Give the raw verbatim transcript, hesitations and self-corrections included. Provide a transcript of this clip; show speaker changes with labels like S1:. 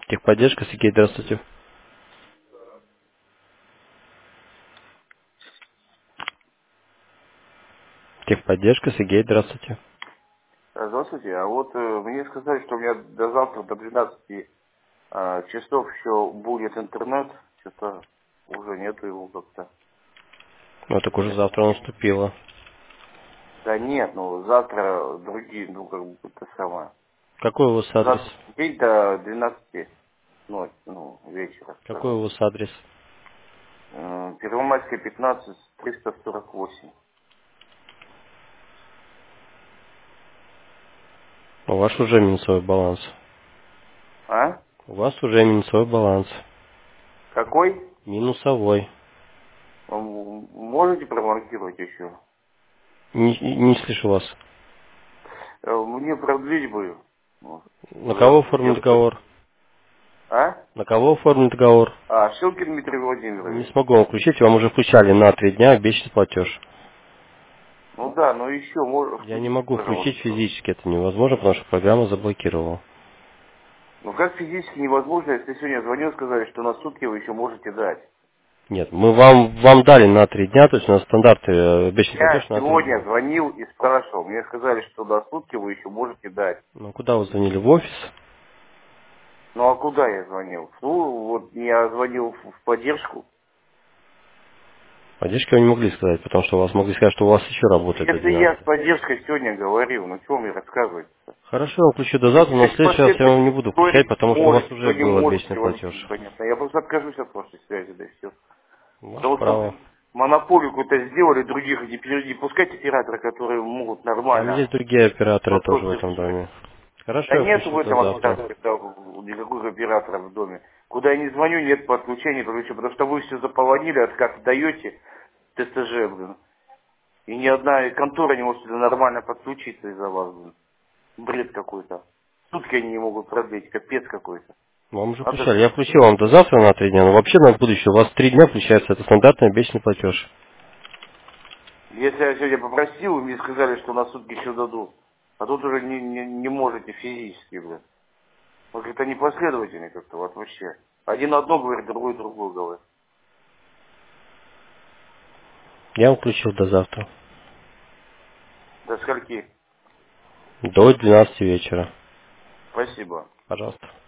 S1: Техподдержка, Сергей, здравствуйте. Техподдержка, Сергей, здравствуйте.
S2: Здравствуйте. А вот э, мне сказали, что у меня до завтра, до двенадцати э, часов еще будет интернет. Что-то уже нету его как-то.
S1: Ну, так уже завтра наступило.
S2: Да нет, ну завтра другие, ну как бы это самое.
S1: Какой у вас адрес?
S2: Завтра день до двенадцати ночи, ну, вечера,
S1: Какой
S2: скажем.
S1: у вас адрес?
S2: Э, Первомайская, пятнадцать, триста сорок восемь.
S1: У вас уже минусовой баланс.
S2: А?
S1: У вас уже минусовой баланс.
S2: Какой?
S1: Минусовой.
S2: М, Можете промаркировать еще?
S1: Не, не слышу вас.
S2: Э, Мне продлить бы. Ну,
S1: На кого
S2: уже
S1: оформлен
S2: где-то-
S1: договор?
S2: А?
S1: На кого оформлен договор?
S2: А, Шилкин Дмитрий
S1: Не
S2: Владимирович.
S1: смогу вам включить, вам уже включали на три дня обещанный платеж.
S2: Ну да, но еще можно
S1: Я не
S2: включить,
S1: могу включить
S2: пожалуйста.
S1: физически, это невозможно, потому что программа заблокировала.
S2: Ну как физически невозможно, если сегодня звонил, сказали, что на сутки вы еще можете дать.
S1: Нет, мы вам, вам дали на три дня, то есть у нас стандарты э, обещанный
S2: Я
S1: платеж на три
S2: сегодня
S1: дня.
S2: звонил и спрашивал, мне сказали, что на сутки вы еще можете дать.
S1: Ну, куда вы звонили? В офис?
S2: Ну а куда я звонил? Ну вот я звонил в в поддержку.
S1: Поддержки вы не могли сказать, потому что у вас могли сказать, что у вас еще работает до
S2: Если я с
S1: двенадцати.
S2: поддержкой сегодня говорил, ну что мне рассказывать?
S1: Хорошо, я вам включу до завтра, но в
S2: Если
S1: следующий раз я вам не
S2: последовательно
S1: буду включать,
S2: говорить,
S1: потому что у вас
S2: можете,
S1: уже
S2: что не
S1: был
S2: можете,
S1: обещанный
S2: вообще
S1: платеж.
S2: непонятно. Я просто откажусь от вашей связи, да и все.
S1: Ваше
S2: Потому что,
S1: право.
S2: блин, монополию какую-то сделали, других не, пере- не пускать операторы, которые могут
S1: Там
S2: нормально
S1: есть другие операторы тоже в
S2: вопросы
S1: этом
S2: решать.
S1: доме. Хорошо,
S2: Да
S1: я
S2: нет в
S1: включу до
S2: этом
S1: завтра.
S2: оператора, да, никаких операторов в доме. Куда я не звоню, нет подключения, короче, потому что вы все заполонили, откат даете ТСЖ, блин. И ни одна контора не может сюда нормально подключиться из-за вас, блин. Бред какой-то. Сутки они не могут продлить, капец какой-то.
S1: Вам уже
S2: Надо
S1: включали.
S2: же.
S1: Я включил вам до завтра на три дня, но вообще на будущее у вас три дня включается, это стандартный обещанный платеж.
S2: Если я сегодня попросил, мне сказали, что на сутки еще дадут. А тут уже не, не, не можете физически, блин. Вот это непоследовательно как-то вот вообще. Один одно говорит, другой другое говорит.
S1: Я вам включил до завтра.
S2: До скольки?
S1: До двенадцати вечера.
S2: Спасибо.
S1: Пожалуйста.